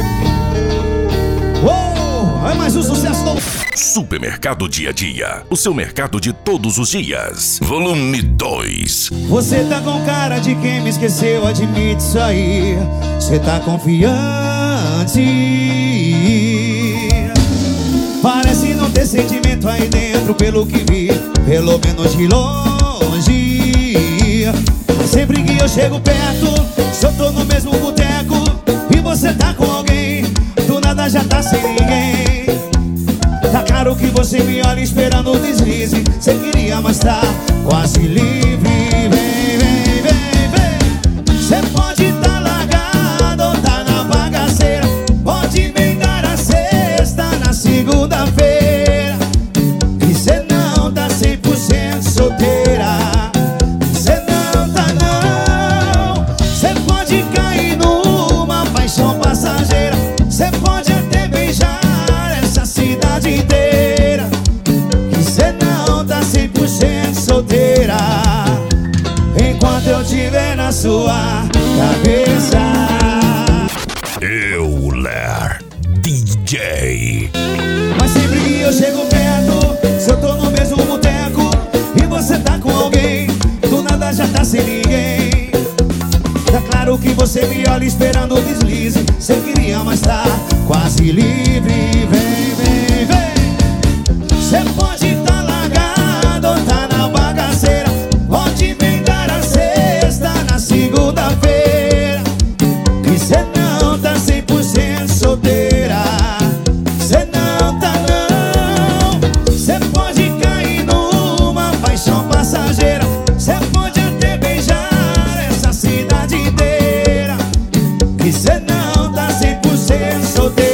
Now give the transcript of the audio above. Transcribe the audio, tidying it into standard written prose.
Uou, é mais um sucesso do Supermercado Dia a Dia, o seu mercado de todos os dias. Volume 2. Você tá com cara de quem me esqueceu, admite isso aí. Você tá confiante, parece não ter sentimento aí dentro, pelo que vi, pelo menos de longe. Sempre que eu chego perto, se eu tô no mesmo boteco e você tá com alguém, do nada já tá sem ninguém. Tá claro que você me olha esperando o deslize. Você queria, mas tá quase livre. Vem, vem, vem, vem. Você pode tá largado ou tá na bagaceira, pode emendar a sexta na segunda-feira. E cê não tá 100% solteira. Cê não tá não. Cê pode cair numa paixão passageira. Cê pode até beijar essa cidade inteira, que cê não tá 100% solteira. Enquanto eu tiver na sua cabeça. Euler DJ. Mas sempre que eu chego perto, se eu tô no mesmo boteco e você tá com alguém, do nada já tá sem ninguém. Tá claro que você me olha esperando o deslize. Você queria, mas tá quase livre. Vem, vem, vem. Você pode tá largado ou tá na bagaceira, pode emendar a sexta na segunda-feira, que cê não tá 100% solteira. Cê não tá não. Cê pode cair numa paixão passageira. Cê pode até beijar essa cidade inteira, que cê não tá 100% solteira.